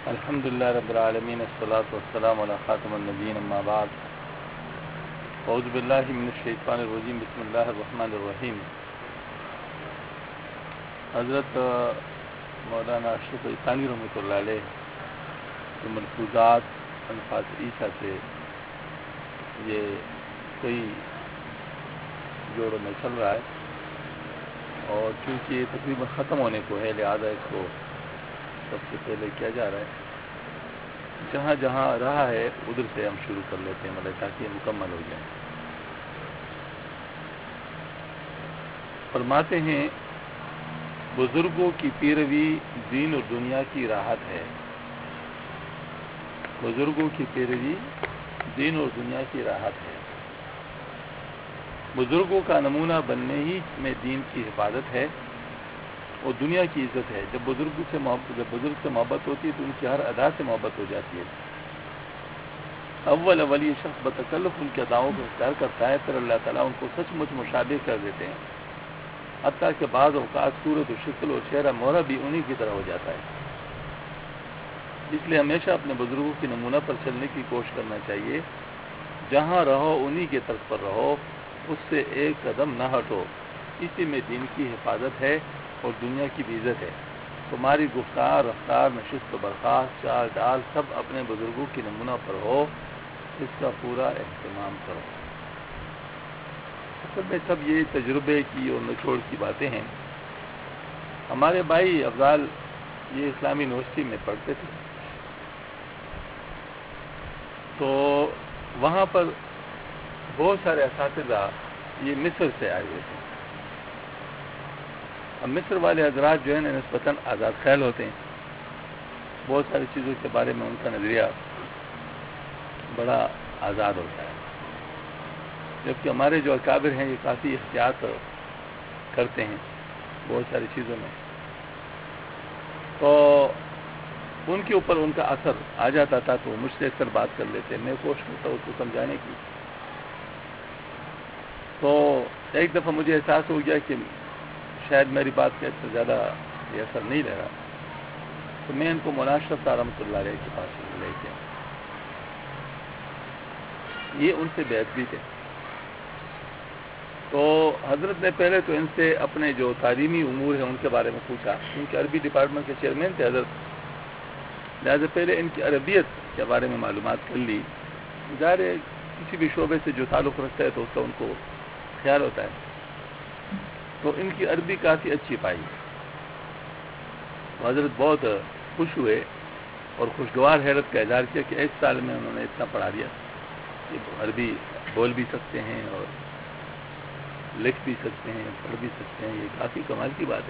الحمد للہ رب العالمین الصلاۃ والسلام علی خاتم النبیین اما بعد اعوذ باللہ من الشیطان الرجیم بسم اللہ الرحمن الرحیم۔ حضرت مولانا اشرف علی ثانوی رحمۃ اللہ علیہ کے ملفوظات الفاظ عیسیٰ سے یہ کئی جوڑوں میں چل رہا ہے، اور چونکہ یہ تقریباً ختم ہونے کو ہے لہٰذا اس کو سب سے پہلے کیا جا رہا ہے۔ جہاں جہاں رہا ہے ادھر سے ہم شروع کر لیتے ہیں، مطلب تاکہ یہ مکمل ہو جائے۔ فرماتے ہیں بزرگوں کی پیروی دین اور دنیا کی راحت ہے۔ بزرگوں کی پیروی دین اور دنیا کی راحت ہے۔ بزرگوں کا نمونہ بننے ہی میں دین کی حفاظت ہے اور دنیا کی عزت ہے۔ جب بزرگ سے محبت ہوتی ہے تو ان کی ہر ادا سے محبت ہو جاتی ہے۔ اول یہ شخص بتکلف ان کے اداؤں کو اختیار کرتا ہے، پھر اللہ تعالیٰ ان کو سچ مچ مشابہ کر دیتے ہیں، حتیٰ کہ بعض اوقات صورت و شکل اور چہرہ مہرہ بھی انہی کی طرح ہو جاتا ہے۔ اس لیے ہمیشہ اپنے بزرگوں کی نمونہ پر چلنے کی کوشش کرنا چاہیے۔ جہاں رہو انہی کے طرز پر رہو، اس سے ایک قدم نہ ہٹو۔ اسی میں دین کی حفاظت ہے اور دنیا کی بھی عزت ہے۔ تمہاری گفتار، رفتار، نشست و برخاست، چال ڈال سب اپنے بزرگوں کی نمونہ پر ہو، اس کا پورا اہتمام کرو۔ اصل میں سب یہ تجربے کی اور نچوڑ کی باتیں ہیں۔ ہمارے بھائی افضال یہ اسلامی یونیورسٹی میں پڑھتے تھے، تو وہاں پر بہت سارے اساتذہ یہ مصر سے آئے ہوئے تھے۔ اب مصر والے حضرات جو ہیں نسبتاً آزاد خیال ہوتے ہیں، بہت ساری چیزوں کے بارے میں ان کا نظریہ بڑا آزاد ہوتا ہے، جبکہ ہمارے جو اکابر ہیں یہ کافی احتیاط کرتے ہیں بہت ساری چیزوں میں، تو ان کے اوپر ان کا اثر آ جاتا تھا تو مجھ سے اکثر بات کر لیتے، میں کوشش کرتا ہوں اس کو سمجھانے کی۔ تو ایک دفعہ مجھے احساس ہو گیا کہ شاید میری بات کا اتنا زیادہ یہ اثر نہیں لے رہا، تو میں ان کو مولانا اشرف رحمۃ اللہ علیہ کے پاس لے کے، یہ ان سے بیعت بھی تھے۔ تو حضرت نے پہلے تو ان سے اپنے جو تعلیمی امور ہیں ان کے بارے میں پوچھا، کیونکہ عربی ڈپارٹمنٹ کے چیئرمین تھے حضرت، لہٰذا پہلے ان کی عربیت کے بارے میں معلومات کر لی۔ ظاہر ہے کسی بھی شعبے سے جو تعلق رکھتا ہے تو اس کا ان کو خیال ہوتا ہے، تو ان کی عربی کافی اچھی پائی۔ تو حضرت بہت خوش ہوئے اور خوشگوار حیرت کا اظہار کیا کہ ایک سال میں انہوں نے اتنا پڑھا دیا کہ عربی بول بھی سکتے ہیں اور لکھ بھی سکتے ہیں، پڑھ بھی سکتے ہیں، یہ کافی کمال کی بات ہے۔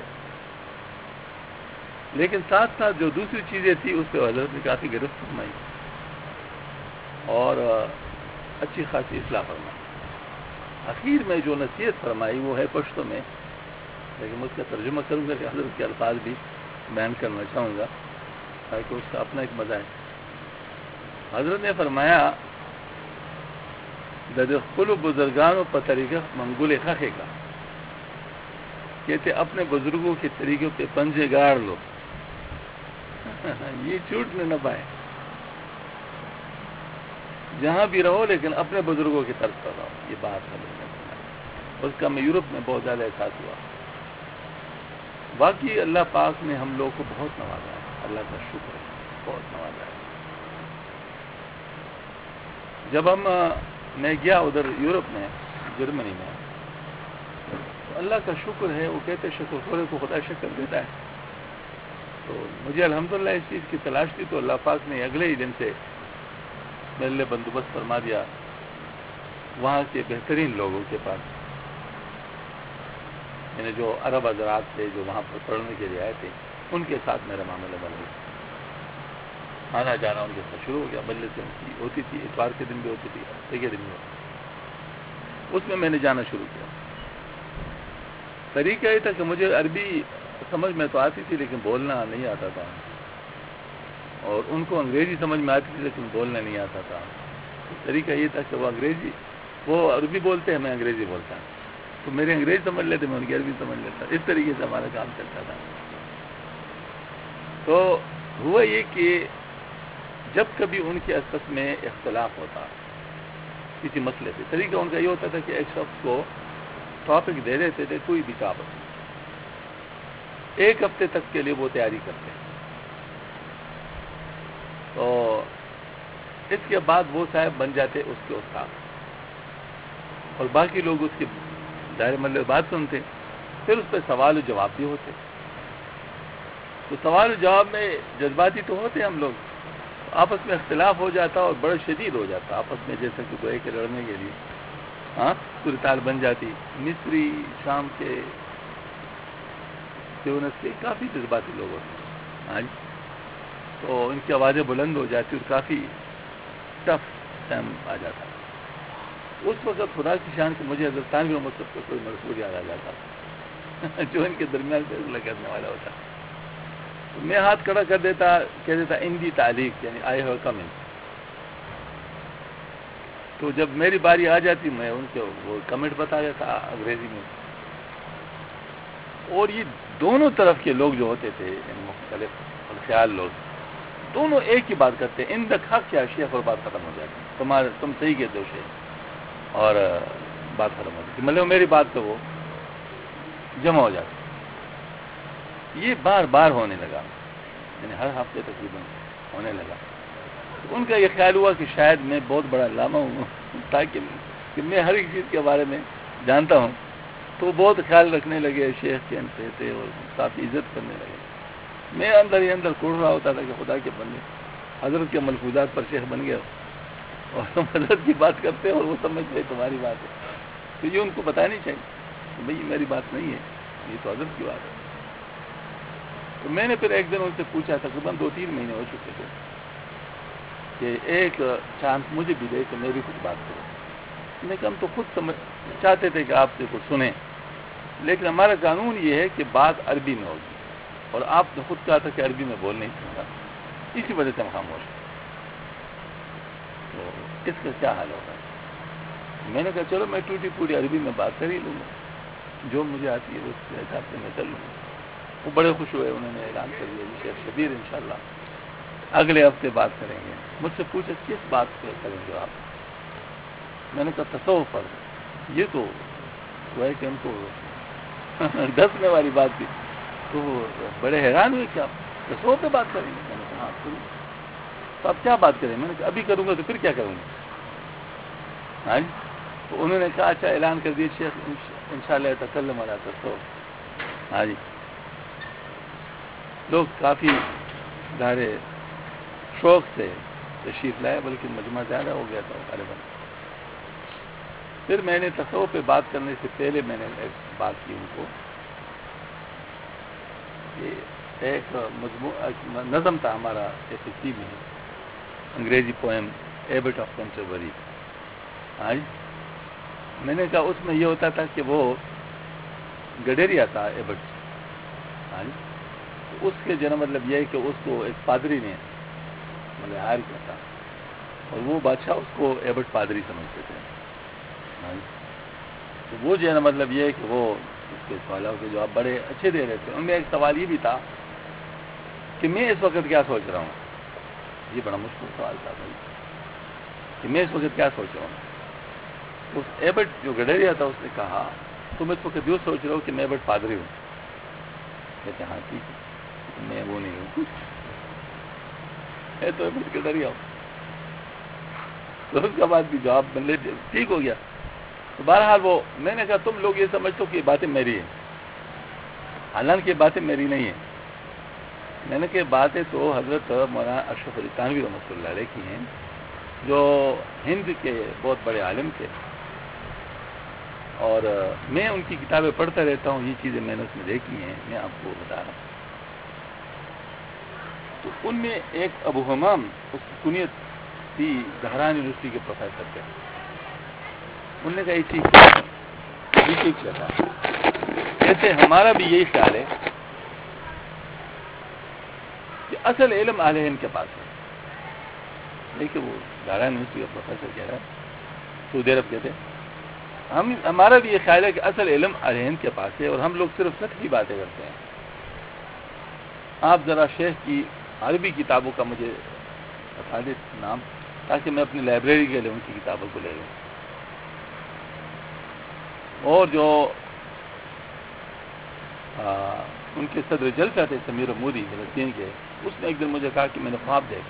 لیکن ساتھ ساتھ جو دوسری چیزیں تھیں اس پہ حضرت نے کافی گرفت فرمائی اور اچھی خاصی اصلاح فرمائی۔ اخیر میں جو نصیحت فرمائی وہ ہے پشتو میں، لیکن اس کا ترجمہ کروں گا کہ حضرت کے الفاظ بھی بیان کرنا چاہوں گا تاکہ اس کا اپنا ایک مزہ ہے۔ حضرت نے فرمایا ددخل بزرگانوں پر طریقہ منگول خاکے کا، کہتے اپنے بزرگوں کے طریقوں پہ پنجے گاڑ لو، یہ چھوٹنے نہ پائے، جہاں بھی رہو لیکن اپنے بزرگوں کی طرف پر رہو۔ یہ بات ہے اس کا میں یورپ میں بہت زیادہ احساس ہوا۔ باقی اللہ پاک نے ہم لوگ کو بہت نوازا ہے، اللہ کا شکر ہے، بہت نوازا ہے۔ جب میں گیا ادھر یورپ میں، جرمنی میں، تو اللہ کا شکر ہے، وہ کہتے شکر خورے کو خدا شکر دیتا ہے۔ تو مجھے الحمدللہ اس چیز کی تلاش تھی، تو اللہ پاک نے اگلے ہی دن سے میرے لیے بندوبست فرما دیا وہاں کے بہترین لوگوں کے پاس، یعنی جو عرب حضرات تھے جو وہاں پر پڑھنے کے لیے آئے تھے، ان کے ساتھ میرا معاملہ بن گیا۔ آنا جانا ان کے ساتھ شروع ہو گیا، بلے سے ان کی ہوتی تھی، اتوار کے دن بھی ہوتی تھی، ہفتے کے دن بھی ہوتی تھی، اس میں نے جانا شروع کیا۔ طریقہ یہ تھا کہ مجھے عربی سمجھ میں تو آتی تھی لیکن بولنا نہیں آتا تھا، اور ان کو انگریزی سمجھ میں آتی تھی لیکن بولنا نہیں آتا تھا۔ طریقہ یہ تھا کہ وہ عربی بولتے ہیں، میں انگریزی بولتا ہوں، تو میرے انگریزی سمجھ لیتے، میں ان کی عربی سمجھ لیتا، اس طریقے سے ہمارا کام چلتا تھا۔ تو ہوا یہ کہ جب کبھی ان کے آپس میں اختلاف ہوتا کسی مسئلے پہ، طریقہ ان کا یہ ہوتا تھا کہ ایک شخص کو ٹاپک دے دیتے تھے کوئی بھی ٹاپک، ایک ہفتے تک کے لیے وہ تیاری کرتے ہیں، تو اس کے بعد وہ صاحب بن جاتے اس کے استاد، اور باقی لوگ اس کے دائرے ملے بات سنتے، پھر اس پہ سوال و جواب بھی ہوتے. تو سوال و جواب میں جذباتی تو ہوتے ہم لوگ، آپس میں اختلاف ہو جاتا اور بڑا شدید ہو جاتا آپس میں، جیسے کہ گوئے کے لڑنے کے لیے صورتحال بن جاتی. مصری، شام کے، تیونس کے کافی جذباتی لوگ ہوتے ہیں، تو ان کی آوازیں بلند ہو جاتی اور کافی ٹف ٹائم آ جاتا. اس وقت خدا کی شان کہ مجھے حضرت تھانوی رحمۃ اللہ کو کوئی مرثول یاد آ جاتا جو ان کے درمیان فیصلہ کرنے والا ہوتا. میں ہاتھ کھڑا کر دیتا، کہہ دیتا اندی تعلیق، یعنی آئی ہیو کم ان. تو جب میری باری آ جاتی میں ان کو وہ کمنٹ بتا دیتا انگریزی میں. اور یہ دونوں طرف کے لوگ جو ہوتے تھے مختلف خیال لوگ، دونوں ایک ہی بات کرتے ہیں، ان دک حق کیا شیخ، اور بات ختم ہو جاتی. تم صحیح کہتے ہو شیخ، اور بات ختم ہو جاتی. مطلب میری بات تو وہ جمع ہو جاتی. یہ بار بار ہونے لگا، یعنی ہر ہفتے تقریباً ہونے لگا. تو ان کا یہ خیال ہوا کہ شاید میں بہت بڑا علامہ ہوں تاکہ کہ میں ہر ایک چیز کے بارے میں جانتا ہوں. تو بہت خیال رکھنے لگے شیخ کے انتے تھے اور کافی عزت کرنے لگے. میں اندر ہی اندر کوڑ رہا ہوتا تھا کہ خدا کے بندے، حضرت کے ملفوظات پر شیخ بن گیا اور تم حضرت کی بات کرتے اور وہ سمجھتے تمہاری بات ہے. تو یہ ان کو بتانی چاہیے کہ بھئی میری بات نہیں ہے، یہ تو حضرت کی بات ہے. تو میں نے پھر ایک دن ان سے پوچھا، تقریباً 2-3 مہینے ہو چکے تھے، کہ ایک چانس مجھے بھی دے کہ میں بھی کچھ بات کروں. میں کہ ہم تو خود چاہتے تھے کہ آپ سے کچھ سنیں، لیکن ہمارا قانون یہ ہے کہ بات عربی میں ہوگی، اور آپ نے خود کہا تھا کہ عربی میں بول نہیں سکتا، اسی وجہ سے ہم خاموش ہیں. تو اس کا کیا حال ہوگا؟ میں نے کہا چلو میں ٹوٹی پوری عربی میں بات کر ہی لوں گا، جو مجھے آتی ہے اس کے حساب سے میں کر لوں گا. وہ بڑے خوش ہوئے، انہوں نے اعلان کر دیا جی شیخ شبیر انشاءاللہ اگلے ہفتے بات کریں گے. مجھ سے پوچھا کس بات پہ کریں گے آپ؟ میں نے کہا تصوف پر. یہ تو ہے کہ ان کو ڈسنے والی بات تھی. تو وہ بڑے حیران ہوئے کہ آپ تصوف پہ بات کریں گے؟ میں نے کہا ہاں کروں. تو آپ کیا بات کریں؟ میں نے کہا ابھی کروں گا تو پھر کیا کروں گا. ہاں جی. تو انہوں نے کہا اچھا اعلان کر دیے شیخ انشاءاللہ تکلم علی تصوف. ہاں جی. لوگ کافی ظاہر شوق سے تشریف لائے، بلکہ مجمع زیادہ ہو گیا تھا غالباً. پھر میں نے تصوف پہ بات کرنے سے پہلے میں نے ایک بات کی ان کو کہ ایک نظم تھا ہمارا ایس ایس سی میں، انگریزی پوئم ہیبٹ آف کنٹرووری. ہاں جی. میں نے کہا اس میں یہ ہوتا تھا کہ وہ گڈیریا تھا ایبٹ. ہاں جی. اس کے جنم مطلب یہ ہے کہ اس کو ایک پادری نے مطلب ہائر کیا تھا، اور وہ بادشاہ اس کو ایبٹ پادری سمجھتے تھے. ہاں جی. تو وہ جو ہے نا مطلب یہ ہے کہ وہ اس کے سوالوں کے جواب بڑے اچھے دے رہے تھے. ان میں ایک سوال یہ بھی تھا کہ میں اس وقت کیا سوچ رہا ہوں. یہ بڑا مشکل سوال تھا بھائی کہ میں اس وقت کیا سوچ رہا ہوں. اس ایبٹ جو گڈریا تھا اس نے کہا تم اس وقت جو سوچ رہے ہو کہ میں ایبٹ پادری ہوں. کہتے ہاں ٹھیک ہے، میں وہ نہیں ہوں، میں تو ایبٹ گڈریا ہوں. تو اس کا بعد بھی جواب مل ٹھیک ہو گیا. تو بہرحال وہ میں نے کہا تم لوگ یہ سمجھتے ہو کہ یہ باتیں میری ہیں، حالانکہ یہ باتیں میری نہیں ہیں. میں نے کہ باتیں تو حضرت مولانا اشرف علی تھانوی رحمۃ اللہ علیہ کی ہیں، جو ہند کے بہت بڑے عالم تھے، اور میں ان کی کتابیں پڑھتا رہتا ہوں. یہ چیزیں میں نے اس میں دیکھی ہیں، میں آپ کو بتا رہا ہوں. تو ان میں ایک ابو حمام، اس کی کنیت تھی، دہران یونیورسٹی کے پروفیسر تھے. انہوں نے کہا یہ ٹھیک لگا. کہتے ہمارا بھی یہی خیال ہے کہ اصل علم اہل ہند کے پاس ہے. دیکھیے وہ دہران یونیورسٹی کا پروفیسر کہہ رہا ہے، سعودی عرب کہتے ہمارا بھی یہ خیال ہے کہ اصل علم اہل ہند کے پاس ہے، اور ہم لوگ صرف سطحی باتیں کرتے ہیں. آپ ذرا شیخ کی عربی کتابوں کا مجھے بتا دے نام، تاکہ میں اپنی لائبریری کے لیے ان کی کتابوں کو لے لوں. اور جو ان کے صدر جلسہ تھے سمیر مودی فلسطین کے، اس نے ایک دن مجھے کہا کہ میں نے خواب دیکھا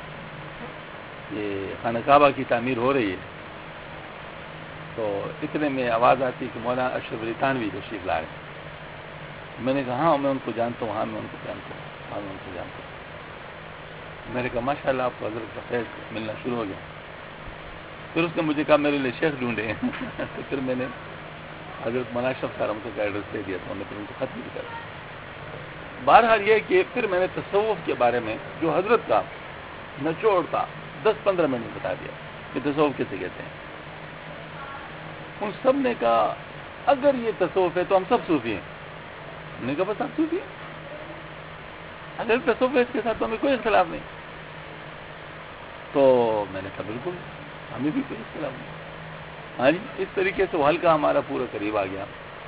یہ خانہ کعبہ کی تعمیر ہو رہی ہے، تو اتنے میں آواز آتی کہ مولانا اشرف علی تھانوی تشریف لا رہے ہیں. میں نے کہا ہاں میں ان کو جانتا ہوں، ہاں میں ان کو جانتا ہوں، ہاں میں ان کو جانتا ہوں. میں نے کہا ماشاء اللہ آپ کو حضرت کا فیض ملنا شروع ہو گیا. پھر اس نے مجھے کہا میرے لیے شیخ ڈھونڈے ہیں. تو پھر میں نے حضرت مولانا اشرف صاحب کا ایڈریس دے دیا تھا، انہوں نے پھر ان کو خط بھی کر دیا. بہرحال یہ کہ پھر میں نے تصوف کے بارے میں جو حضرت کا نچوڑ تھا 10-15 منٹ میں بتا دیا کہ تصوف کیسے کہتے ہیں. ان سب نے کہا اگر یہ تصوف ہے تو ہم سب صوفی ہیں. میں نے کہا بس آپ صوفی ہیں، اگر تصوف ہے اس کے ساتھ تو ہمیں کوئی اختلاف نہیں. تو میں نے کہا بالکل ہمیں بھی کوئی اختلاف نہیں. ہاں جی، اس طریقے سے وہ حلقہ ہمارا پورا قریب آ گیا.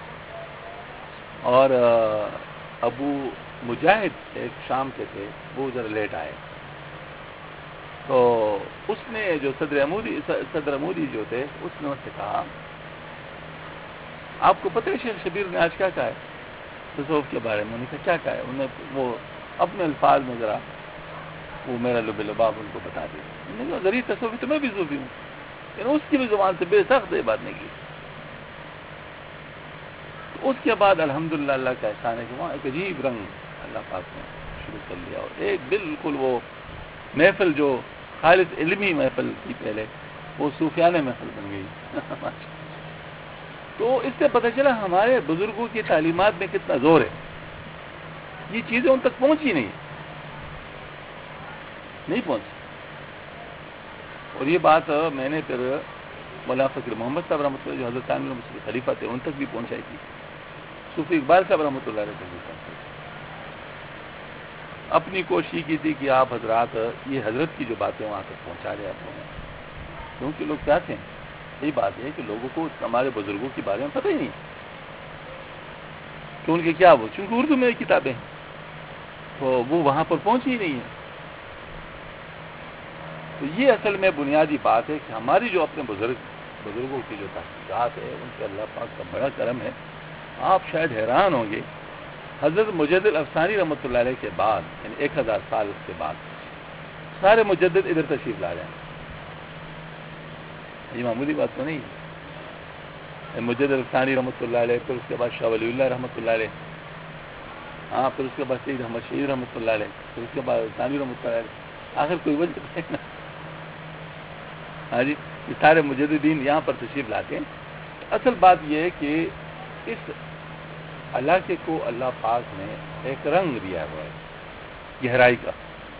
اور ابو مجاہد ایک شام کے تھے، وہ ذرا لیٹ آئے. تو اس نے جو صدر عمودی جو تھے، اس نے اس سے کہا آپ کو پتہ ہے شیخ شبیر نے آج کیا کہا ہے تصوف کے بارے میں؟ انہوں نے کہا کیا کہا ہے؟ انہوں نے وہ اپنے الفاظ میں ذرا وہ میرا لب لباب ان کو بتا دیا. انہوں نے کہا ذریعہ تصوفی تو میں بھی صوفی ہوں، لیکن اس کی بھی زبان سے بے سخت یہ بات نکلی. تو اس کے بعد الحمدللہ اللہ کا احسان ہے کہ وہاں ایک عجیب رنگ اللہ پاک نے شروع کر لیا، اور ایک بالکل وہ محفل جو خالص علمی محفل تھی پہلے، وہ صوفیانہ محفل بن گئی. تو اس سے پتہ چلا ہمارے بزرگوں کی تعلیمات میں کتنا زور ہے. یہ چیزیں ان تک پہنچی نہیں پہنچی. اور یہ بات میں نے پھر مولانا فقیر محمد صاحب رحمۃ اللہ جو حضرت عامر مسلم خلیفہ تھے ان تک بھی پہنچائی تھی. صوفی اقبال صاحب رحمۃ اللہ علیہ تک بھی پہنچائی تھی. اپنی کوشش کی تھی کہ آپ حضرات یہ حضرت کی جو باتیں وہاں تک پہنچا رہے آپ ہیں، کیونکہ لوگ چاہتے ہیں. یہی بات ہے کہ لوگوں کو ہمارے بزرگوں کے بارے میں پتہ ہی نہیں کہ ان کے کیا وہ، چونکہ اردو میں کتابیں ہیں تو وہ وہاں پر پہنچی ہی نہیں ہے. تو یہ اصل میں بنیادی بات ہے کہ ہماری جو اپنے بزرگوں کی جو تحقیقات ہے ان کے اللہ پاک کا بڑا کرم ہے. آپ شاید حیران ہوں گے، حضرت مجدد الافسانی رحمۃ اللہ علیہ کے بعد یعنی 1000 سال کے بعد سارے مجدد ادھر تشریف لا رہے ہیں. یہ معمولی بات تو نہیں ہے. مجدد الافسانی رحمۃ اللہ علیہ، پھر اس کے بعد شاہ ولی اللہ رحمۃ اللہ علیہ، ہاں پھر اس کے بعد سید احمد شہید رحمۃ اللہ علیہ، پھر اس کے بعد ثانوی رحمۃ اللہ علیہ. آخر کوئی وجہ ہے نا. ہاں جی، یہ سارے مجددین یہاں پر تشریف لاتے ہیں. اصل بات یہ ہے کہ اس علاقے کو اللہ پاک نے ایک رنگ دیا ہوا ہے گہرائی کا.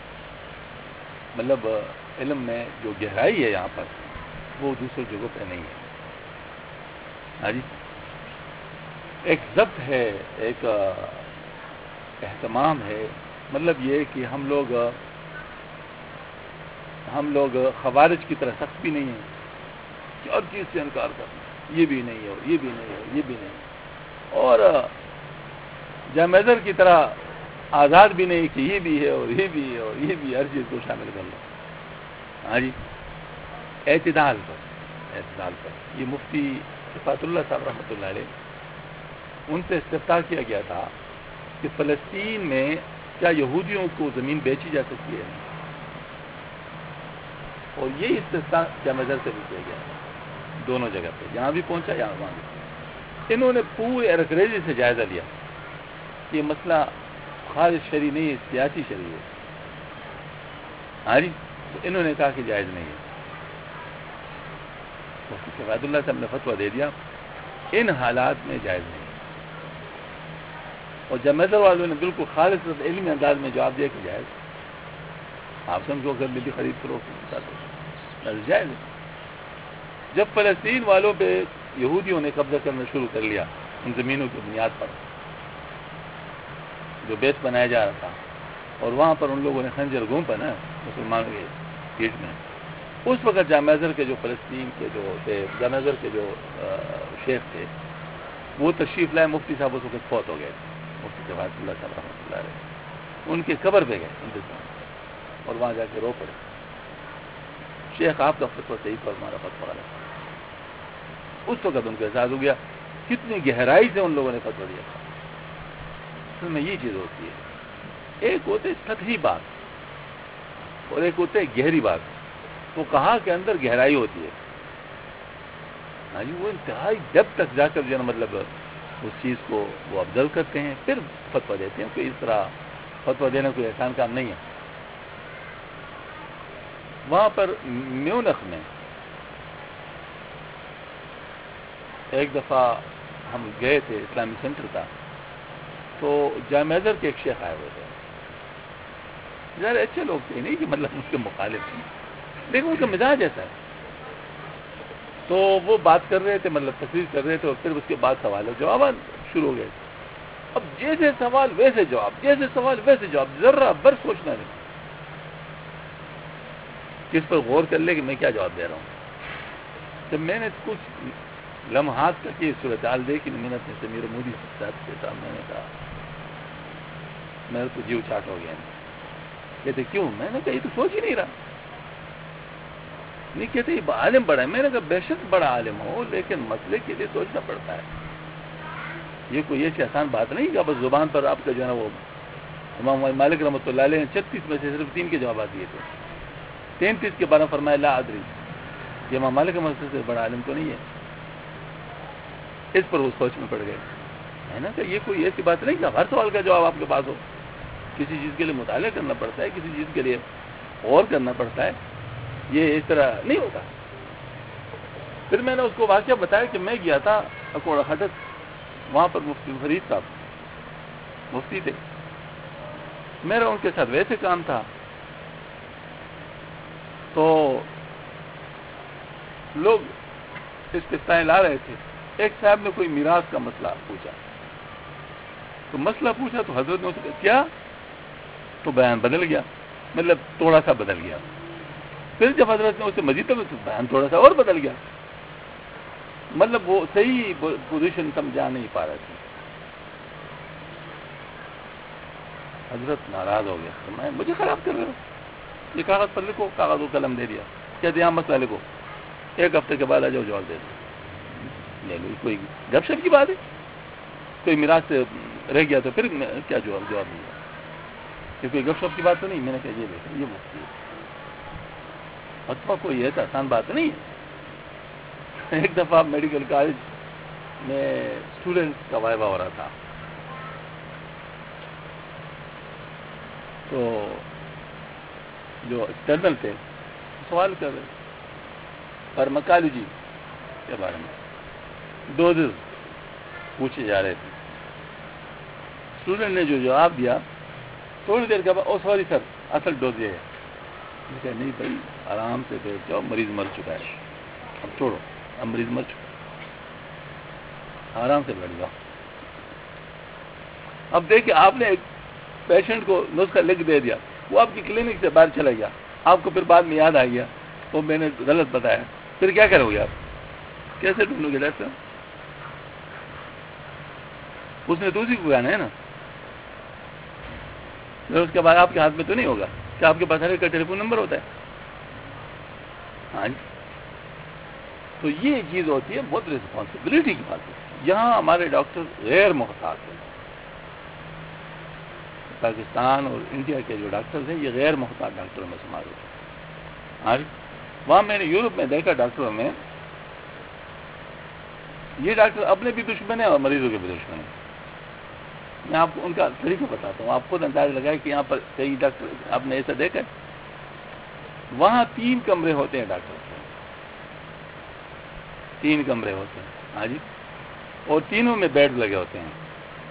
مطلب علم میں جو گہرائی ہے یہاں پر وہ دوسری جگہوں پہ نہیں ہے. ہاں جی، ایک ضبط ہے، ایک اہتمام ہے. مطلب یہ کہ ہم لوگ خوارج کی طرح سخت بھی نہیں ہیں کہ ہر چیز سے انکار کرنا، یہ بھی نہیں ہے اور یہ بھی نہیں ہے اور یہ بھی نہیں ہے. اور جامعر کی طرح آزاد بھی نہیں کہ یہ بھی ہے اور یہ بھی ہے اور یہ بھی، ہر چیز کو شامل کر لو. ہاں جی، اعتدال پر. یہ مفتی صفات اللہ صاحب رحمۃ اللہ علیہ، ان سے استفتاء کیا گیا تھا کہ فلسطین میں کیا یہودیوں کو زمین بیچی جا سکتی ہے، اور یہ استفتاء جامع ازہر سے بھی کیا گیا دونوں جگہ پہ، یہاں بھی پہنچا یہاں وہاں بھی. انہوں نے پورے ارکریزی سے جائزہ لیا کہ یہ مسئلہ خالص شرعی نہیں ہے، سیاسی شرعی ہے. ہاں جی، تو انہوں نے کہا کہ جائز نہیں ہے. مفتی صفات اللہ صاحب نے فتویٰ دے دیا ان حالات میں جائز نہیں. اور جامعہ والوں نے بالکل خالص علمی انداز میں جواب دیا کہ جائز. آپ سمجھو اگر ملی خرید فروخت جائز ہے. جب فلسطین والوں پہ یہودیوں نے قبضہ کرنا شروع کر لیا ان زمینوں کی بنیاد پر جو بیت بنایا جا رہا تھا، اور وہاں پر ان لوگوں نے خنجر گھونپا نا مسلمانوں کے پیٹ میں، اس وقت جامع ازہر کے جو فلسطین کے جو تھے، جامع ازہر کے جو شیخ تھے وہ تشریف لائے. مفتی صاحب اس وقت فوت ہو گئے، مفتی صفات اللہ صاحب رحمۃ اللہ علیہ. ان کے قبر پہ گئے ہندوستان اور وہاں جا کے رو پڑے. شیخ آپ کا فتویٰ صحیح پر ہمارا فتویٰ غلط. اس وقت ان کو احساس ہو گیا کتنی گہرائی سے ان لوگوں نے فتویٰ دیا تھا. اس میں یہ چیز ہوتی ہے، ایک ہوتے سطحی بات اور ایک ہوتے گہری بات. تو کہا کہ اندر گہرائی ہوتی ہے. ہاں جی، وہ انتہائی جب تک جا کر جو ہے مطلب اس چیز کو وہ آبزرو کرتے ہیں پھر فتویٰ دیتے ہیں. کوئی اس طرح فتویٰ دینا کوئی آسان کام نہیں ہے. وہاں پر میونخ میں ایک دفعہ ہم گئے تھے، اسلامی سینٹر تھا، تو جامع ازہر کے ایک شیخ آئے ہوئے تھے. ذرا اچھے لوگ تھے، نہیں کہ مطلب اس کے مخالف تھے، لیکن ان کا مزاج ایسا ہے. تو وہ بات کر رہے تھے، مطلب تقریر کر رہے تھے، اور پھر اس کے بعد سوال و جواب شروع ہو گئے. اب جیسے سوال ویسے جواب، جیسے سوال ویسے جواب، ذرہ بر سوچنا نہیں کس پر غور کر لے کہ میں کیا جواب دے رہا ہوں. جب میں نے کچھ لمحات تک یہ صورتحال دیکھی، میں نے اپنے سمیر مودی صاحب کے سامنے نے کہا، میرا تو جیو چاٹ ہو گیا. کہتے کیوں؟ میں نے کہا یہ تو سوچ ہی نہیں رہا. نہیں کہتے یہ عالم بڑا ہے. میں نے کہا بے شک بڑا عالم ہو، لیکن مسئلے کے لیے سوچنا پڑتا ہے. یہ کوئی ایسی آسان بات نہیں کہ بس زبان پر آپ کا جو ہے نا، وہ امام مالک رحمۃ اللہ علیہ نے 36 میں سے صرف 3 کے جوابات دیے تھے. 33 کے بارے میں فرمایا لا ادری. یہ امام مالک رحمۃ اللہ سے بڑا عالم تو نہیں ہے. اس پر وہ سوچ میں پڑ گئے. ہے نا کہ یہ کوئی ایسی بات نہیں کہ ہر سوال کا جواب آپ کے پاس ہو. کسی چیز کے لیے مطالعہ کرنا پڑتا ہے، کسی چیز کے لیے غور کرنا پڑتا ہے. یہ اس طرح نہیں ہوتا. پھر میں نے اس کو واقعہ بتایا کہ میں گیا تھا اکوڑا خٹک، وہاں پر مفتی فرید صاحب مفتی تھے. میرا ان کے ساتھ ویسے کام تھا. تو لوگ استفتائیں لا رہے تھے. ایک صاحب نے کوئی میراث کا مسئلہ پوچھا، تو مسئلہ پوچھا تو حضرت نے اس کو کیا، تو بیان بدل گیا، مطلب تھوڑا سا بدل گیا. پھر جب حضرت نے اسے مزید تو بیان تھوڑا سا اور بدل گیا. مطلب وہ صحیح پوزیشن سمجھا نہیں پا رہے تھے. حضرت ناراض ہو گیا، تو میں مجھے خراب کر رہے ہو، یہ کاغذ پر لکھو. کاغذ و قلم دے دیا، کہتے یہاں مسئلہ لکھو، 1 ہفتے کے بعد آ جاؤ جواب دے دو. لے لو، کوئی گپ شپ کی بات ہے. کوئی میراث سے رہ گیا تو پھر کیا جواب دوں گا؟ یہ کوئی گپ شپ کی بات تو نہیں. میں نے کہا یہ دیکھیں یہ مفتی ہے، فتویٰ کوئی ہے تو آسان بات نہیں ہے. ایک دفعہ میڈیکل کالج میں اسٹوڈنٹ کا وائبہ ہو رہا تھا، تو جو ایکسٹرنل تھے سوال کر رہے فارماکالوجی کے بارے میں، ڈوزز پوچھے جا رہے تھے. اسٹوڈنٹ نے جو جواب دیا تھوڑی دیر کے بعد، او سوری سر اصل ڈوز یہ ہے. میں کہا نہیں بھائی آرام سے بیٹھ جاؤ، مریض مر چکا ہے، اب چھوڑو، اب مریض مر چکا، آرام سے بیٹھ جاؤ. اب دیکھیں آپ نے ایک پیشنٹ کو نسخہ لکھ دے دیا، وہ آپ کی کلینک سے باہر چلا گیا، آپ کو پھر بعد میں یاد آ گیا تو میں نے غلط بتایا. پھر کیا کرو گے آپ؟ کیسے ڈھونڈو گے ڈاکٹر صاحب؟ اس نے تو اسی کو گانا ہے نا. پھر اس کے بعد آپ کے ہاتھ میں تو نہیں ہوگا کہ آپ کے پاس ہر ایک کا ٹیلی فون نمبر ہوتا ہے. ہاں جی. تو یہ چیز ہوتی ہے بہت رسپانسبلٹی کی بات ہے. یہاں ہمارے ڈاکٹر غیر محتاط ہیں. پاکستان اور انڈیا کے جو ڈاکٹرز ہیں یہ غیر محتاط ڈاکٹروں میں شمار ہوتے ہیں. ہاں جی. وہاں میں نے یورپ میں دیکھا ڈاکٹروں میں یہ ڈاکٹر اپنے بھی دشمن ہیں اور مریضوں کے بھی دشمن ہیں. میں آپ کو ان کا طریقہ بتاتا ہوں، آپ خود اندازہ لگائے کہ یہاں پر کئی ڈاکٹر آپ نے ایسا دیکھا ہے. وہاں 3 کمرے ہوتے ہیں ڈاکٹر کے، 3 کمرے ہوتے ہیں. ہاں جی. اور تینوں میں بیڈ لگے ہوتے ہیں.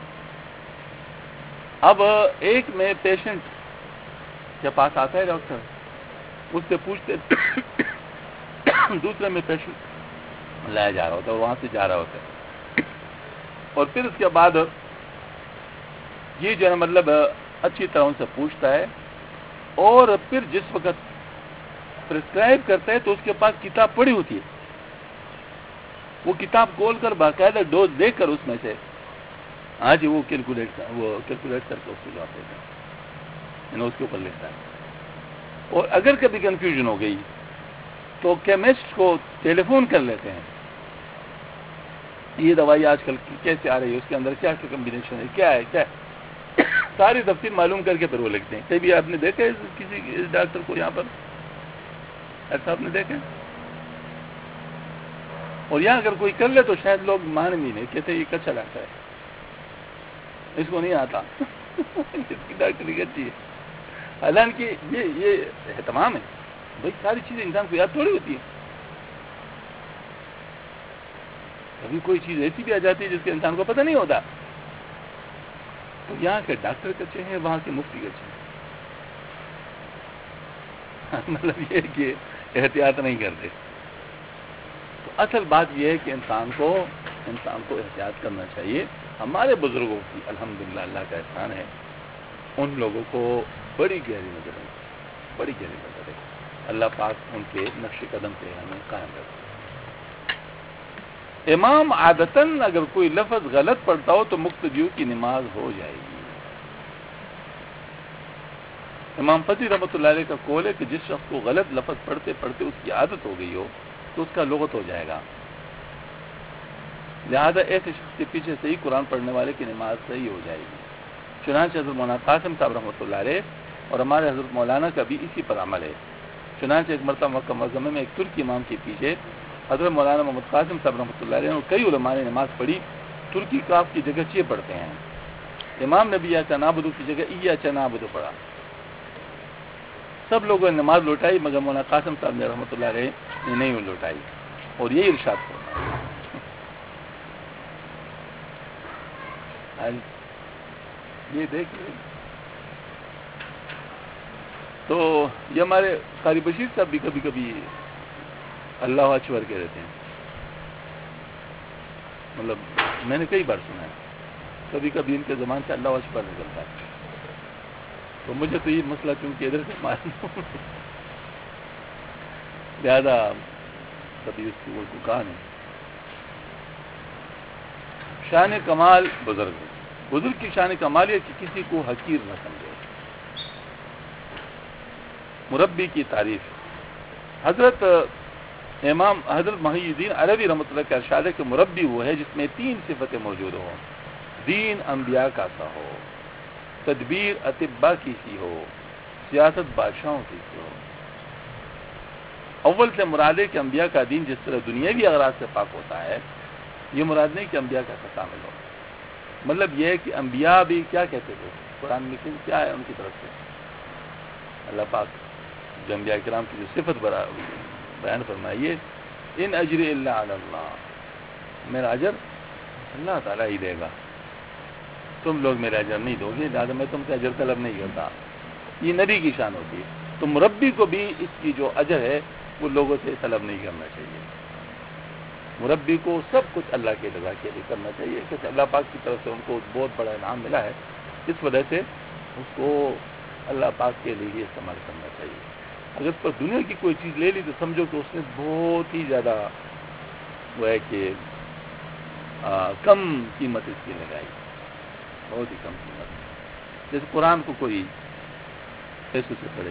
اب ایک میں پیشنٹ کے پاس آتا ہے ڈاکٹر، اس سے پوچھتے دوسرے میں پیشنٹ لایا جا رہا ہوتا ہے اور وہاں سے جا رہا ہوتا ہے. اور پھر اس کے بعد یہ جو ہے مطلب اچھی طرح ان سے پوچھتا ہے، اور پھر جس وقت پرسکرائب کرتا ہے تو اس کے پاس کتاب پڑی ہوتی ہے. وہ کتاب کھول کر باقاعدہ ڈوز دے کر اس میں سے ہاں جی وہ کیلکولیٹ کر کے اس کو جواب دیتا ہے، یعنی اس کے اوپر لکھتا ہے. اور اگر کبھی کنفیوژن ہو گئی تو کیمسٹ کو ٹیلی فون کر لیتے ہیں، یہ دوائی آج کل کیسے آ رہی ہے، اس کے اندر کیا کمبینیشن ہے، کیا ہے کیا ہے، ساری تفصیل معلوم کر کے پھر وہ لکھتے ہیں. کبھی آپ نے دیکھا ہے کسی ڈاکٹر کو یہاں پر ایسا آپ نے دیکھا؟ اور یہاں اگر کوئی کر لے تو شاید لوگ مان بھی نہیں، کہتے یہ کچا ڈاکٹر ہے، اس کو نہیں آتا. اس کی ڈاکٹری کچی ہے. حالانکہ یہ اہتمام ہے بھائی، ساری چیزیں انسان کو یاد تھوڑی ہوتی ہے. کبھی کوئی چیز ایسی بھی آ جاتی ہے جس کے انسان کو پتہ نہیں ہوتا. تو یہاں کے ڈاکٹر کچے ہیں، وہاں کے مفتی کچے ہیں. مطلب یہ کہ احتیاط نہیں کرتے. تو اصل بات یہ ہے کہ انسان کو احتیاط کرنا چاہیے. ہمارے بزرگوں کی الحمدللہ اللہ کا احسان ہے، ان لوگوں کو بڑی گہری نظر ہے، بڑی گہری نظر ہے. اللہ پاک ان کے نقش قدم پہ ہمیں قائم رکھے. امام عادتاً اگر کوئی لفظ غلط پڑھتا ہو تو مقتدیوں کی نماز ہو جائے گی. امام فضی رحمۃ اللہ علیہ کا قول ہے کہ جس شخص کو غلط لفظ پڑھتے پڑھتے اس کی عادت ہو گئی ہو تو اس کا لغت ہو جائے گا. لہذا ایسے شخص کے پیچھے صحیح قرآن پڑھنے والے کی نماز صحیح ہو جائے گی. چنانچہ حضرت مولانا قاسم صاحب رحمۃ اللہ علیہ اور ہمارے حضرت مولانا کا بھی اسی پر عمل ہے. چنانچہ ایک مرتبہ مکہ معظمہ میں ایک ترکی امام کے پیچھے حضرت مولانا محمد قاسم صاحب رحمۃ اللہ علیہ اور کئی علماء نے نماز پڑھی. ترکی کاف کی جگہ چھ پڑھتے ہیں. امام نے بھی یا نعبدو کی جگہ یا نعبدو پڑھا. سب لوگوں نے نماز لوٹائی مگر مولانا قاسم صاحب نے رحمۃ اللہ علیہ نے نہیں لوٹائی، اور یہی ارشاد کرنا. یہ دیکھیے، تو یہ ہمارے قاری بشیر صاحب بھی کبھی کبھی اللہ اکبر کے رہتے ہیں. مطلب میں نے کئی بار سنا ہے، کبھی کبھی ان کے زبان سے اللہ اکبر نکلتا ہے. تو مجھے تو یہ مسئلہ چونکہ ادھر سے معلوم زیادہ کبھی اس کی وہ کہا نہیں. شان کمال بزرگ کی شان کمال یہ کہ کسی کو حقیر نہ سمجھے. مربی کی تعریف، حضرت محی الدین عربی رحمۃ اللہ کا ارشاد ہے کہ مربی وہ ہے جس میں تین صفتیں موجود ہوں: دین انبیاء کا سا ہو، تدبیر اطباء کی سی ہو، سیاست بادشاہوں کی سی ہو. اول سے مراد ہے کہ انبیاء کا دین جس طرح دنیاوی اغراض سے پاک ہوتا ہے، یہ مراد نہیں کہ انبیاء کا کامل ہو. مطلب یہ ہے کہ انبیاء بھی کیا کہتے تھے قرآن میں، کیا ہے ان کی طرف سے اللہ پاک جو انبیاء کرام کی جو صفت بیان فرمائیے، ان اجر الا علی اللہ، میرا اجر اللہ تعالیٰ ہی دے گا، تم لوگ میرا اجر نہیں دو گے، لہٰذا میں تم سے اجر طلب نہیں کرتا. یہ نبی کی شان ہوتی ہے. تو مربی کو بھی اس کی جو اجر ہے وہ لوگوں سے طلب نہیں کرنا چاہیے. مربی کو سب کچھ اللہ کے رضا کے لیے کرنا چاہیے کہ اللہ پاک کی طرف سے ان کو بہت بڑا انعام ملا ہے، اس وجہ سے اس کو اللہ پاک کے لیے استعمال کرنا چاہیے. اگر اس پر دنیا کی کوئی چیز لے لی تو سمجھو کہ اس نے بہت ہی زیادہ وہ ہے کہ کم قیمت اس کی لگائی، بہت ہی کم قیمت. جیسے قرآن کو کوئی پیسوں سے پڑھے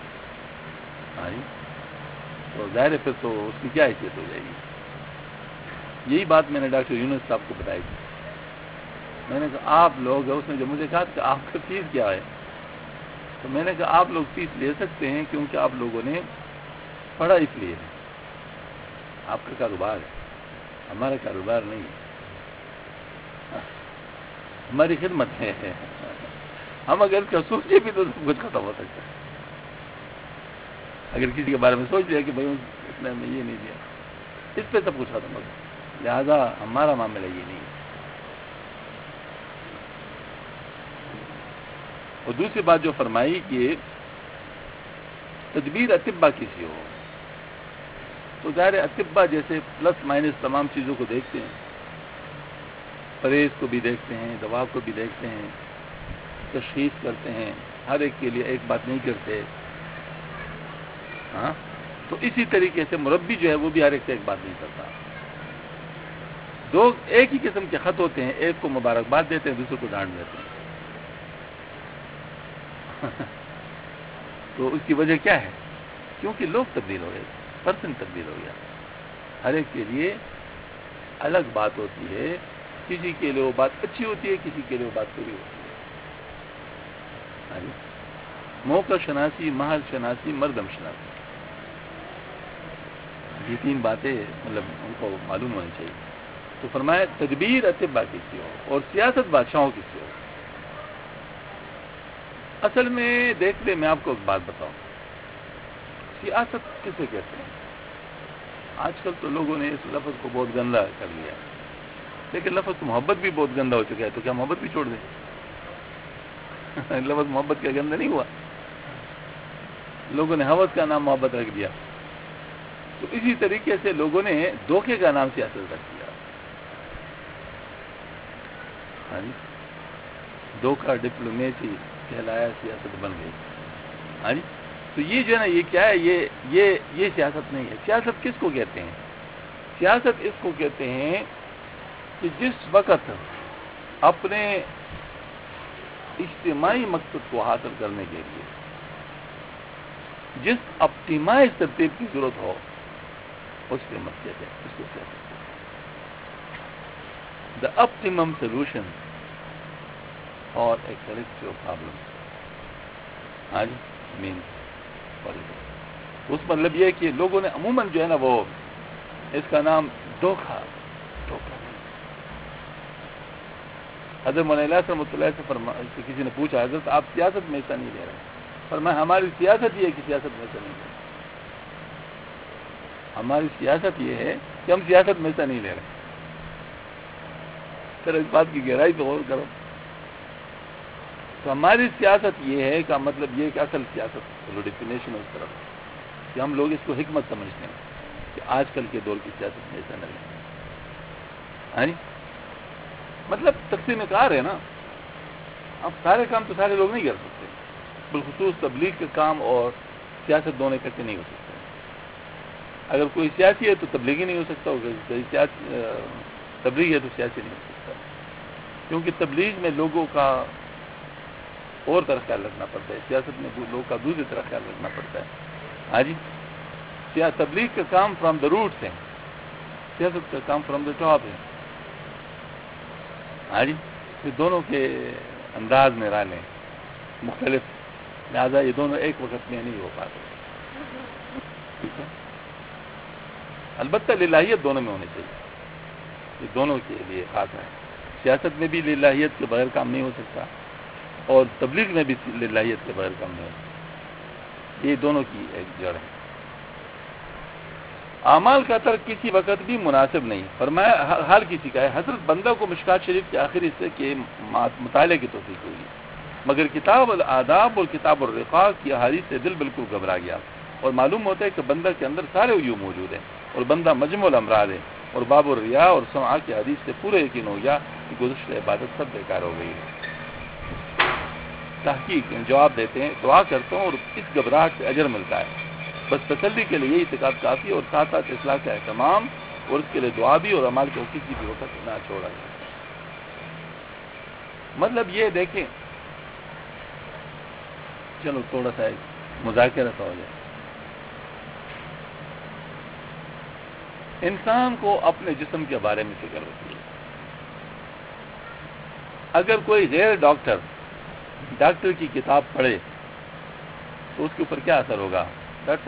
تو ظاہر ہے پھر تو اس کی کیا حیثیت ہو جائے گی. یہی بات میں نے ڈاکٹر یونس صاحب کو بتائی تھی. میں نے کہا آپ لوگ، اس نے جو مجھے کہا کہ آپ کا فیس کیا ہے، تو میں نے کہا آپ لوگ فیس لے سکتے ہیں کیونکہ آپ لوگوں نے پڑھا اس لیے ہے، آپ کا کاروبار ہے، ہمارا کاروبار نہیں ہے، ہماری خدمت ہے. ہم اگر اس کا سوچے بھی تو سب کچھ ختم ہو سکتا ہے. اگر کسی کے بارے میں سوچ لیا کہ بھائی اس نے ہمیں یہ نہیں دیا، اس پہ سب کچھ ختم ہو سکتا ہے. لہذا ہمارا معاملہ یہ نہیں ہے. اور دوسری بات جو فرمائی کہ تدبیر اطباء کی سی ہو، تو ظاہر اطباء جیسے پلس مائنس تمام چیزوں کو دیکھتے ہیں، پرہیز کو بھی دیکھتے ہیں، دوا کو بھی دیکھتے ہیں، تشخیص کرتے ہیں، ہر ایک کے لیے ایک بات نہیں کرتے. ہاں، تو اسی طریقے سے مربی جو ہے وہ بھی ہر ایک سے ایک بات نہیں کرتا. دو ایک ہی قسم کے خط ہوتے ہیں، ایک کو مبارکباد دیتے ہیں، دوسرے کو ڈانٹ دیتے ہیں. تو اس کی وجہ کیا ہے؟ کیونکہ لوگ تبدیل ہو گئے. 100% تبدیل ہو گیا. ہر ایک کے لیے الگ بات ہوتی ہے. کسی کے لیے وہ بات اچھی ہوتی ہے, کسی کے لیے وہ بات بری ہوتی ہے. موقع شناسی, محل شناسی, مردم شناسی, یہ 3 باتیں مطلب ان کو معلوم ہونی چاہیے. تو فرمایا تدبیر اتباع کی سی ہو اور سیاست بادشاہوں کی سی ہو. اصل میں دیکھ لیں, میں آپ کو ایک بات بتاؤں, سیاست کسے کہتے ہیں؟ آج کل تو لوگوں نے اس لفظ کو بہت گندا کر لیا ہے, لیکن لفظ محبت بھی بہت گندا ہو چکا ہے. تو کیا محبت بھی چھوڑ دیں؟ لفظ محبت کا گندا نہیں ہوا, لوگوں نے ہوس کا نام محبت رکھ دیا. تو اسی طریقے سے لوگوں نے دھوکے کا نام سیاست رکھ دیا. ہاں جی, دھوکہ ڈپلومیسی کہلایا, سیاست بن گئی. ہاں جی, تو یہ جو ہے نا, یہ کیا ہے؟ یہ سیاست نہیں ہے. سیاست کس کو کہتے ہیں؟ سیاست اس کو کہتے ہیں کہ جس وقت اپنے اجتماعی مقصد کو حاصل کرنے کے لیے جس اپٹیمائز ترتیب کی ضرورت ہو, اس پہ مقصد ہے, اس کو سیاست ہے. دا optimum solution for a collective problem. آج means politics. اس مطلب یہ کہ لوگوں نے عموماً جو ہے نا, وہ اس کا نام دھوکہ نہیں. حضرت مولانا رحمۃ اللہ سے کسی نے پوچھا, حضرت آپ سیاست میں حصہ نہیں لے رہے؟ فرمایا ہماری سیاست یہ ہے کہ سیاست میں حصہ نہیں لے رہے. ہماری سیاست یہ ہے کہ ہم سیاست میں حصہ نہیں لے رہے. پھر اس بات کی گہرائی پہ غور کرو. تو ہماری سیاست یہ ہے کا مطلب یہ کہ اصل سیاست ڈیفینیشن ہے اس طرف کہ ہم لوگ اس کو حکمت سمجھتے ہیں کہ آج کل کے دور کی سیاست میں حصہ نہ لیں. ہاں جی, مطلب تقسیم کار ہے نا. اب سارے کام تو سارے لوگ نہیں کر سکتے, بالخصوص تبلیغ کے کام اور سیاست دونوں اکٹھے نہیں ہو سکتے. اگر کوئی سیاسی ہے تو تبلیغی نہیں ہو سکتا, تبلیغ ہے تو سیاسی نہیں ہو سکتا, کیونکہ تبلیغ میں لوگوں کا اور طرح خیال رکھنا پڑتا ہے, سیاست میں لوگوں کا دوسری طرح خیال رکھنا پڑتا ہے. ہاں جی, تبلیغ کا کام فرام دا روٹس ہے, سیاست کا کام فرام دا ٹاپ ہے. ہاں جی, یہ دونوں کے انداز میں رالیں مختلف, لہٰذا یہ دونوں ایک وقت میں نہیں ہو پاتے. ٹھیک ہے, البتہ للہیت دونوں میں ہونی چاہیے, یہ دونوں کے لیے خاص ہے. سیاست میں بھی للہیت کے بغیر کام نہیں ہو سکتا, اور تبلیغ میں بھی للہیت کے بغیر کام نہیں ہو سکتا. یہ دونوں کی ایک جڑ ہے. اعمال کا ترک کسی وقت بھی مناسب نہیں. فرمایا ہر کسی کا ہے. حضرت بندہ کو مشکات شریف کے آخری حصے کے مطالعے کی توفیق ہوئی, مگر کتاب الآداب اور کتاب الرقاق کی احادیث سے دل بالکل گھبرا گیا, اور معلوم ہوتا ہے کہ بندہ کے اندر سارے عیوب موجود ہیں, اور بندہ مجموع الامراض ہے, اور باب الریا اور سماع کی حدیث سے پورے یقین ہو گیا کہ گزشتہ عبادت سب بیکار ہو گئی ہے. تحقیق جواب دیتے ہیں, دعا کرتا ہوں اور اس گھبراہٹ سے اجر ملتا ہے. بس تسلی کے لیے یہ اعتقاد کافی, اور ساتھ ساتھ اصلاح کا اہتمام, اور اس کے لیے دعا بھی اور عمل کو کسی بھی وقت نہ چھوڑا جائے. مطلب یہ دیکھیں, چلو تھوڑا سا مذاکرہ سا ہو جائے. انسان کو اپنے جسم کے بارے میں فکر ہوتی ہے. اگر کوئی غیر ڈاکٹر کی کتاب پڑھے تو اس کے اوپر کیا اثر ہوگا؟ ڈاکٹر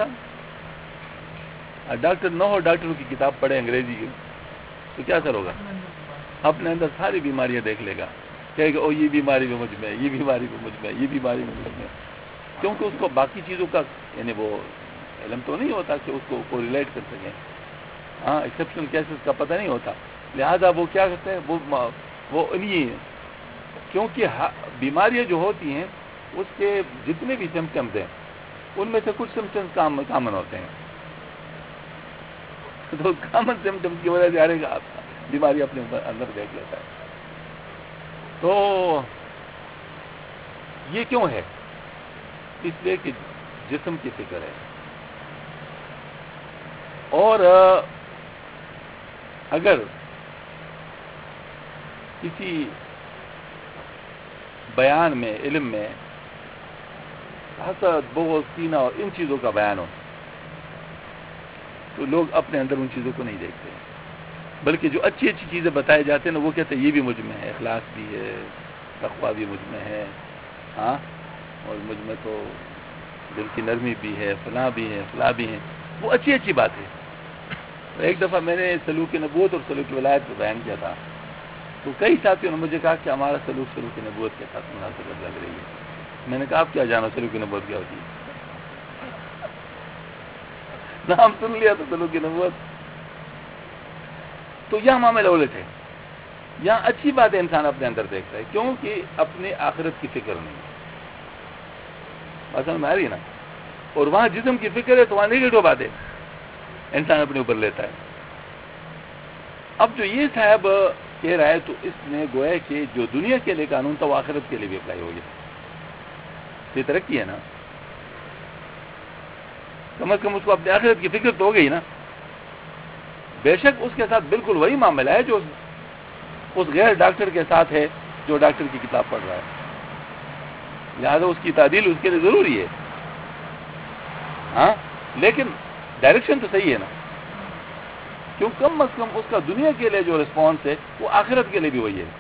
صاحب, ڈاکٹر نہ ہو, ڈاکٹروں کی کتاب پڑھے انگریزی کی, تو کیا اثر ہوگا؟ اپنے اندر ساری بیماریاں دیکھ لے گا, کہے گا او یہ بیماری بھی مجھ میں, یہ بیماری بھی مجھ میں, یہ بیماری بھی مجھ میں, کیونکہ اس کو باقی چیزوں کا یعنی وہ علم تو نہیں ہوتا کہ اس کو ریلیٹ کر سکیں. ہاں, ایکسیپشنل کیسز کا پتہ نہیں ہوتا, لہذا وہ کیا کرتے ہیں, وہ انہیں, کیونکہ بیماریاں جو ہوتی ہیں اس کے جتنے بھی سمپٹمز ہیں ان میں سے کچھ سمپٹمز کامن ہوتے ہیں, تو کامن سمپٹمز کی وجہ سے ہر ایک بیماری اپنے اندر دیکھ لیتا ہے. تو یہ کیوں ہے؟ اس لیے کہ جسم کی فکر ہے. اور اگر کسی بیان میں, علم میں حسد, بغض, کینہ اور ان چیزوں کا بیان ہو, تو لوگ اپنے اندر ان چیزوں کو نہیں دیکھتے، بلکہ جو اچھی اچھی چیزیں بتائے جاتے ہیں نا وہ کہتے ہیں یہ بھی مجھ میں ہے، اخلاص بھی ہے، تقویٰ بھی مجھ میں ہے، ہاں، اور مجھ میں تو دل کی نرمی بھی ہے، فلاں بھی ہے، فلاں بھی ہے، وہ اچھی اچھی بات ہے۔ ایک دفعہ میں نے سلوک نبوت اور سلوک ولایت کو بیان کیا تھا، تو کئی ساتھیوں نے مجھے کہا کہ ہمارا سلوک نبوت کے ساتھ مناسبت لگ رہی ہے۔ میں نے کہا آپ کیا جانا سلوک نبوت کیا ہوتی ہے؟ نام سن لیا تو سلوک نبوت۔ تو یہاں معاملہ الٹ ہے، یہاں اچھی باتیں انسان اپنے اندر دیکھتا ہے، کیونکہ اپنے آخرت کی فکر نہیں ہے، بات سمجھ میں آ رہی ہے نا؟ اور وہاں جسم کی فکر ہے تو وہاں نگیٹو باتیں انسان اپنے اوپر لیتا ہے۔ اب جو یہ صاحب کہہ رہا ہے تو اس میں گویا کہ جو دنیا کے لیے قانون تھا وہ آخرت کے لیے بھی اپلائی ہو گیا، یہ ترقی ہے نا، کم از کم اس کو اپنے آخرت کی فکر تو ہو گئی نا۔ بے شک اس کے ساتھ بالکل وہی معاملہ ہے جو اس غیر ڈاکٹر کے ساتھ ہے جو ڈاکٹر کی کتاب پڑھ رہا ہے، لہٰذا اس کی تعدیل اس کے لیے ضروری ہے، ہاں، لیکن ڈائریکشن تو صحیح ہے نا، کیوں کم از کم اس کا دنیا کے لیے جو رسپانس ہے وہ آخرت کے لیے بھی وہی ہے۔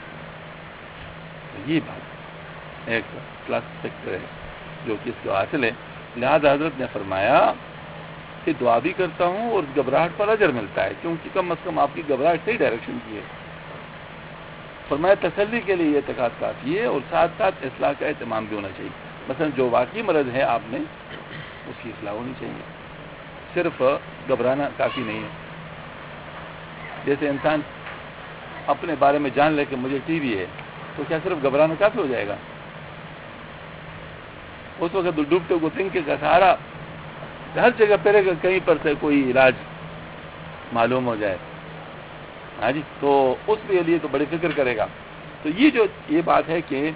یہ بات ایک کلاس سیکٹر ہے جو کہ اس کو حاصل ہے، لہذا حضرت نے فرمایا کہ دعا بھی کرتا ہوں اور گھبراہٹ پر اجر ملتا ہے، کیونکہ کم از کم آپ کی گھبراہٹ صحیح ڈائریکشن کی ہے۔ فرمایا تسلی کے لیے یہ اعتقاد کافی ہے اور ساتھ ساتھ اصلاح کا اہتمام بھی ہونا چاہیے، مثلا جو واقعی مرض ہے آپ میں اس کی اصلاح ہونی چاہیے، صرف گھبرانا کافی نہیں ہے۔ جیسے انسان اپنے بارے میں جان لے کہ مجھے ٹی وی ہے تو کیا صرف گھبرانا کافی ہو جائے گا؟ اس وقت ڈوبتے کو تنکے کا سہارا ہر جگہ پہلے کہیں پر سے کوئی علاج معلوم ہو جائے، ہاں جی، تو اس کے لیے تو بڑی فکر کرے گا۔ تو یہ بات ہے کہ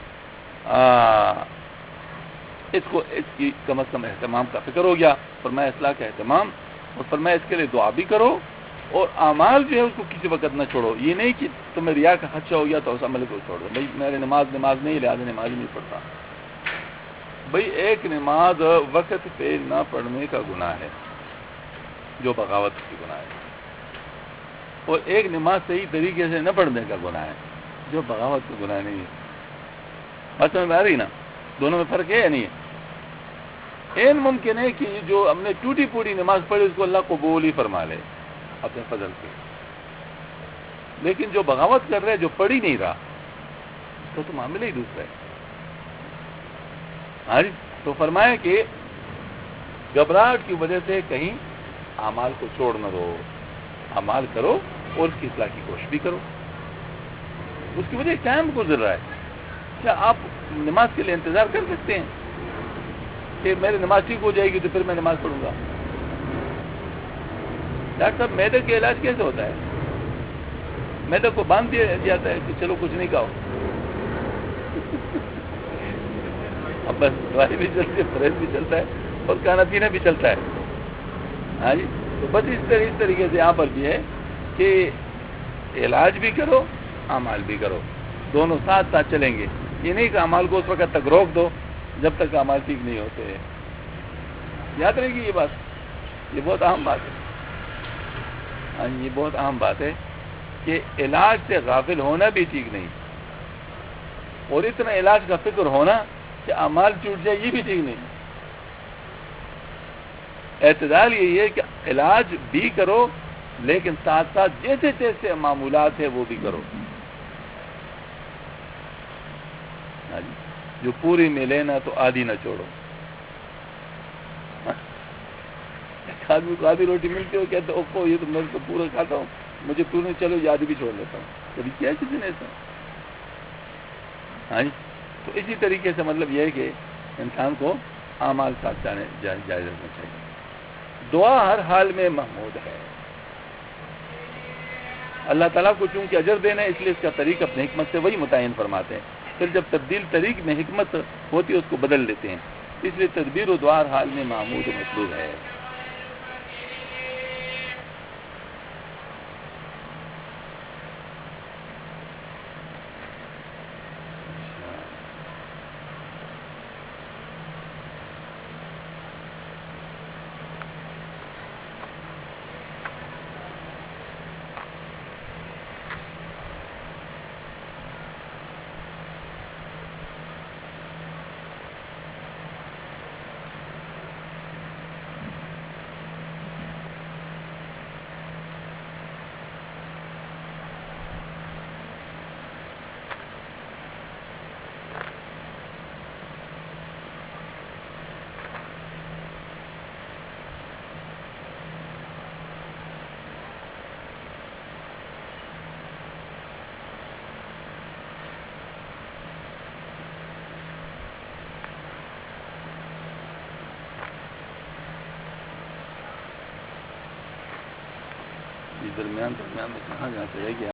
اس کی کم از کم اہتمام کا فکر ہو گیا، فرمایا اصلاح کا اہتمام، اور فرمایا اس کے لیے دعا بھی کرو، اور اعمال جو ہے اس کو کسی وقت نہ چھوڑو۔ یہ نہیں کہ تمہیں ریا کا خدشہ ہو گیا تو اس عمل کو چھوڑ دو، بھائی میرے نماز نہیں، لہٰذا نماز ہی نہیں پڑھتا۔ بھائی ایک نماز وقت پہ نہ پڑھنے کا گناہ ہے جو بغاوت کی گناہ ہے، اور ایک نماز صحیح طریقے سے نہ پڑھنے کا گناہ ہے جو بغاوت کا گناہ نہیں ہے۔ بات سمجھ میں آ رہی نا؟ دونوں میں فرق ہے یا نہیں ہے؟ این ممکن ہے کہ جو ہم نے ٹوٹی پوٹی نماز پڑھی اس کو اللہ قبول ہی فرما لے اپنے فضل سے، لیکن جو بغاوت کر رہے جو پڑھ ہی نہیں رہا اس کا تو معاملہ ہی دوسرا ہے۔ ہاں جی، تو فرمایا کہ گھبراہٹ کی وجہ سے کہیں اعمال کو چھوڑ نہ دو، اعمال کرو اور اس کی اصلاح کی کوشش بھی کرو۔ اس کی وجہ ٹائم گزر رہا ہے، کیا آپ نماز کے لیے انتظار کر سکتے ہیں کہ میری نماز ٹھیک ہو جائے گی تو پھر میں نماز پڑھوں گا؟ ڈاکٹر صاحب معدے کا علاج کیسے ہوتا ہے؟ معدے کو باندھ دیا جاتا ہے کہ چلو کچھ نہیں کھاؤ، اب بس دوائی بھی چلتی ہے، پرہیز بھی چلتا ہے اور کھانا پینا بھی چلتا ہے۔ ہاں جی، تو بس اس طریقے سے یہاں پر بھی ہے کہ علاج بھی کرو، اعمال بھی کرو، دونوں ساتھ ساتھ چلیں گے۔ یہ نہیں کہ اعمال کو اس وقت تک روک دو جب تک اعمال ٹھیک نہیں ہوتے۔ یاد رہے گی یہ بات، یہ بہت اہم بات ہے۔ ہاں یہ بہت اہم بات ہے کہ علاج سے غافل ہونا بھی ٹھیک نہیں، اور اتنا علاج کا فکر ہونا کہ اعمال ٹوٹ جائے یہ بھی ٹھیک نہیں۔ اعتدال یہی ہے کہ علاج بھی کرو لیکن ساتھ ساتھ جیسے جیسے معمولات ہے وہ بھی کرو۔ ہاں جی، جو پوری میں لینا تو آدھی نہ چھوڑو۔ ایک آدمی کو آدھی روٹی ملتی ہو کہتے اوپو یہ تو میں تو پورا کھاتا ہوں، مجھے پورے چلو یہ آدھی بھی چھوڑ لیتا ہوں، کبھی کیا کسی نے ایسا؟ ہاں جی، تو اسی طریقے سے مطلب یہ ہے کہ انسان کو اعمال ساتھ جائز رکھنا چاہیے۔ دعا ہر حال میں محمود ہے، اللہ تعالیٰ کو چونکہ اجر دینا ہے اس لیے اس کا طریق اپنے حکمت سے وہی متعین فرماتے ہیں، پھر جب تبدیل طریق میں حکمت ہوتی ہے اس کو بدل لیتے ہیں، اس لیے تدبیر و دعا ہر حال میں محمود و مطلوب ہے۔ درمیان میں کہاں جہاں سے رہ گیا